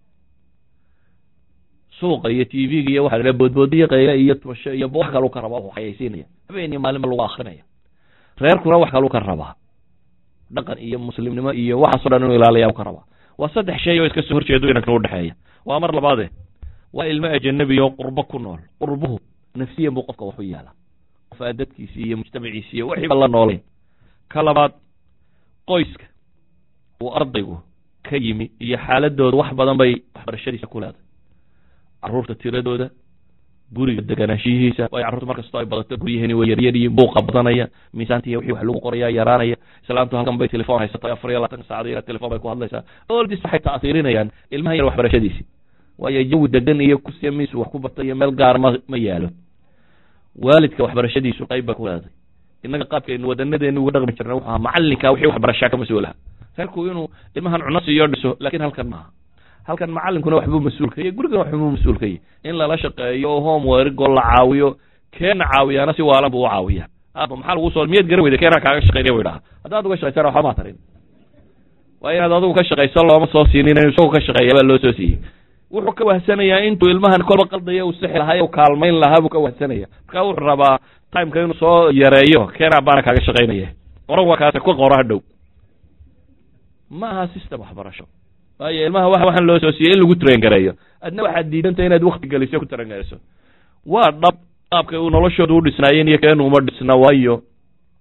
suuqa iyo tv-ga iyo waxa la boodboodiyo qayla iyo tubasho iyo wax kale uu ka rabaa wax haysiinaya habeenii maalinba lagu akhrinaya reerkuna wax kale uu ka rabaa dhaqan iyo muslimnimo iyo waxaasoo dhan inuu ilaaliyaa uu ka rabaa waa 3 shay oo iska soo horjeedo inanka u dhexeeya waa mar labaade waa ilmo ajnabi oo qurbo ku nool qurbuhu nafsiyan buu qofka wax u yeelaa qof dadkiisa iyo mujtamaciisa iyo wixii la nooleen ka labaad qoyska uu ardaygu ka yimi iyo xaaladooda wax badan bay waxbarashadiisa ku leedahay carruurta tiradooda guriga deganaanshihiisa way carruurta markastoo ay badato guryahani way yaryariin buuqa badanaya miisaantiiyo wixii wax lagu qorayaa yaraanaya islaamtu halkan bay telefoon haysatay 24 saacad iyo telefoon bay ku hadlaysaa all this waxay taasiirinayaan ilmaha yar waxbarashadiisi waayo jawi degan iyo kusiimiisu wax ku bartay iyo meel gaar ma yaalo waalidka waxbarashadiisu qayb ba ku leedahay innaga qaabkaynu wadanadeenu uga dhaqmi jirnay waxa macallinka wixii waxbarasho ka mas'uulaha reerku inuu ilmahan cunno siiyo dhiso laakiin halkan maaha halkan macallinkuna waxbuu mas-uul ka yahay gurigana waxbuu mas-uul ka yahay in lala shaqeeyo homework oo la caawiyo keena caawiyana si waalan buu u caawiyaa aaba maxaa lagu soo miyaad garan weyda keena kaaga shaqeynaya way dhaha haddaad uga shaqaysana waxba ma tarin waa inaad adigu ka shaqayso looma soo siinin inuu isagoo ka shaqeeya baa loo soo siiyey wuxuu ka wahsanayaa intuu ilmahan kolba qaldaya uu sixi lahaa u kaalmayn lahaa buu ka wahsanaya marka wuxuu rabaa timeka inuu soo yareeyo keena baana kaaga shaqaynaya qoran waa kaasa ku qoro hadhow ma aha system waxbarasho waayo ilmaha waxaan loo soo siiyey in lagu train gareeyo adna waxaad diidantay inaad wakti geliso ku train gareyso waa dhab qaabka uu noloshooda u dhisnaayeen iyo keenu uma dhisna waayo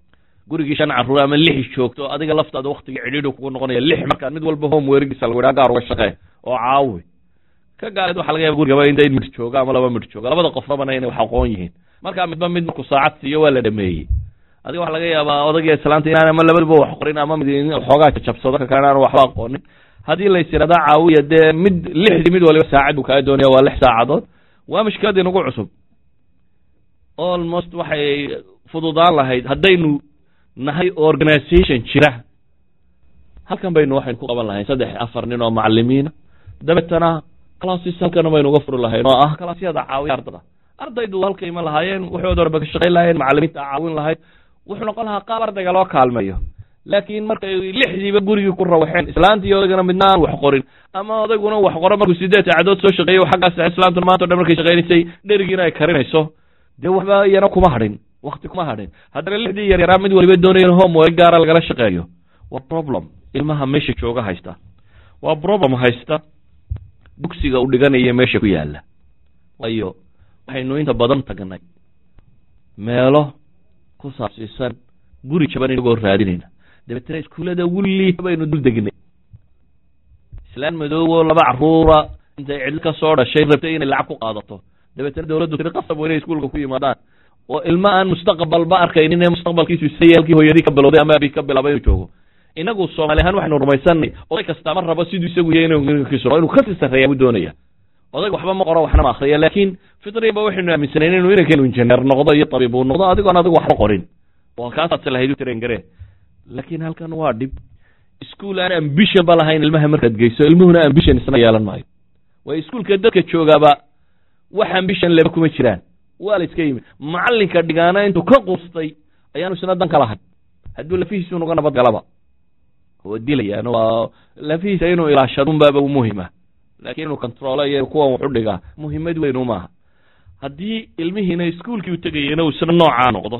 gurigii 5 carruur ama 6 joogto adiga laftaada waqtiga cidhiidhi kugu noqonaya 6 marka mid walba homeworkiisa lagu yiraahdo gaar uga shaqee oo caawi ka gaalid waxa laga yaabaa guriga inay mid jooga ama 2 mid jooga labada qofba inay wax aqoon yihiin marka midba mid ku saacad siiyo waa la dhameeyay adiga waxa laga yaabaa odayga islaanta inaan ama labadaba wax qorin ama mid xoogaa jabsado ka kana waxba aqoonin hadii la isirada caawiya de mid 6 mid waliba saacad uu ka doonaya waa 6 saacadood waa mushkilad inagu cusub almost waxay fududaan lahayd hadaynu nahay organization jira halkan baynu waxaan ku qaban lahayn 3-4 nin oo macallimiin dabeetana classes halkan baynu uga furi lahayn oo classyada caawiya ardaydu halkay ma lahaayeen wuxuu doorba ka shaqeyn lahayn macallimiinta caawin lahayd wuxuu noqon lahaa qaab ardayga loo kaalmayo laakiin markay 6diiba gurigii ku rawaxeen islaantii odagana midnaan wax qorin ama odayguna wax qoro markuu 8 saacadood soo shaqeeyo xaggaas islaantu maanta dhan markay shaqeynayay dherigiina ay karinayso de waxba yana kuma hadhin waqti kuma hadhin haddana 6dii yar mid waliba doonayeen homework gaar laga shaqeeyo waa problem ilmaha meesha jooga haysta waa problem haysta dugsiga u dhiganaya meesha ku yaala wayo waxaynu inta badan tagnay meelo ku saabsan guri jaban inagoo raadinayna dabeetana iskuulada wulli baynu dul degnay islaan madoobo 2 carruura intay cid ka soo dhashay rabtay inay lacag ku qaadato dabeetana dawladdu tii qasab inay iskuulka ku yimaadaan oo ilma aan mustaqbal ba arkaynin inay mustaqbalkiisu sayalkii hooyadii ka bilowday ama abi ka bilaabay inuu joogo inagu Soomaali ahaan waxaanu rumaysanay oo kasta mar rabo sidii isagu yahay inuu ka sareeyo u doonaya odag waxba ma qoro waxna ma akhriyo laakiin fitriba waxaanu aaminsanayn inuu injineer noqdo iyo tabiib uu noqdo adigu wax qorin oo kaas la haydo tireen garee laakiin halkan waa dib iskuul aan ambition ba lahayn ilmaha markaad geyso ilmuhuna ambition isna yeelan maayo way iskuulka dadka joogaba wax ambition laba kuma jiraan waa la iska yimid macallinka dhigaana intuu ka qustay ayaanu isna dan kala had haduu lafihiisu noqon nabad galaba oo dilayaan waa lafihiisa inuu ilaashado baaba muhiima laakiin inuu control iyo kuwa wuxuu dhigaa muhiimad weyn uma aha haddii ilmihiina iskuulkii u tagayeen oo isna nooca noqdo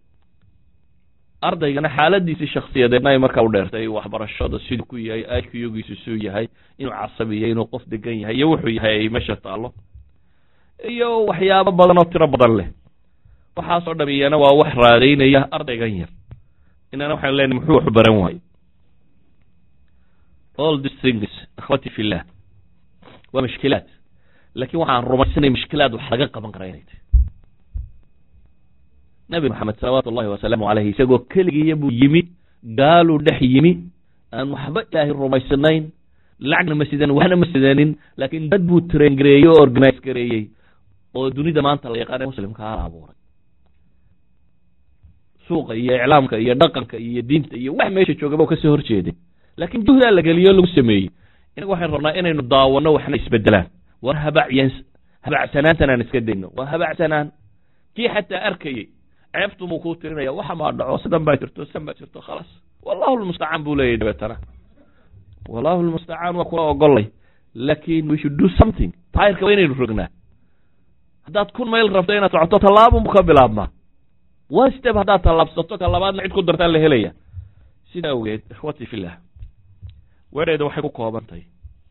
ardaygana xaaladiisa shakhsiyadeed ay markaa u dheertay waxbarashada sidoo ku yahay IQ-giisu soo yahay inuu casabiyo inuu qof degan yahay iyo wuxuu yahay meesha taalo iyo waxyaabo badan oo tiro badan leh waxa soo dhamiyana waa wax raadeynaya ardaygan yar inana waxaan leenahay muxuu wax baran waay all these things akhwati fillah waa mushkilaad laakiin waxaan rumaysanay mushkilaad wax laga qaban karaa inay nabi maxamed salawaatu ullahi wasalaamu calayhi isagoo keligii buu yimi gaaluu dhex yimi aan waxba ilaahay rumaysanayn lacagna ma sidan waxna ma sidanin laakiin dad buu train gareeyey oo organize gareeyey oo dunida maanta la yaqaan muslimka ah abuuray suuqa iyo iclaamka iyo dhaqanka iyo diinta iyo wax meesha joogaba ka soo horjeeday laakiin juhda la galiyo lagu sameeyey inagu waxaan rabnaa inaynu daawano waxna isbedelaan war habacsanaan aan iska dayno waa habacsanaan kii xataa arkayay ceebtu muu ku tirinaya waxa ma dhaco sidan baa jirto khalas wallahu almusta'an buu leeyahay dabeetana wallahu almusta'an wa kuwa ogolay laakiin we should do something taayirka weynaynu rognaa haddaad kun mayl rabto inaad socoto tallaabo ka bilaabma waa step haddaad tallaabsato ka labaadna cid ku dartaan la helaya sidaa awgeed ikhwati fillah weereeda waxay ku koobantahay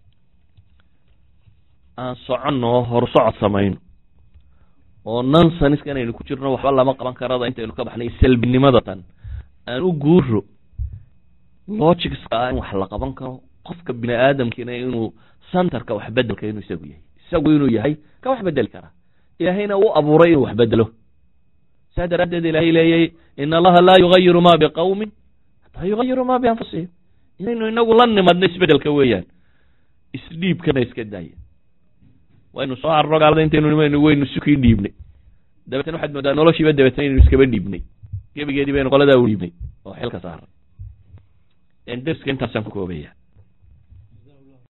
aan soconno hor socod samayno oo nonsense inaynu ku jirno waxba lama qaban karada intaynu ka baxnay salbinimada tan aan u guuro logics-ka aan wax la qaban karo qofka bini aadamkiina inuu centerka wax bedelka inuu isagu yahay ka wax bedel kara ilaahayna uu abuuray inuu wax bedelo saadaradeed ilaahay leeyay in allaha la yughayyiru ma biqawmin hatta yughayyiru ma bi anfusihim inaynu inagu la nimadno isbedelka weeyaan isdhiibkana iska daaya waynu soo arrogaalada intaynu waynu sukii dhiibnay dabeetana waxaad moodaa noloshiiba dabeetana inaynu iskaba dhiibnay gebigeedii baynu qoladaa u dhiibnay oo xilka saaran darska intaasaan ku koobaya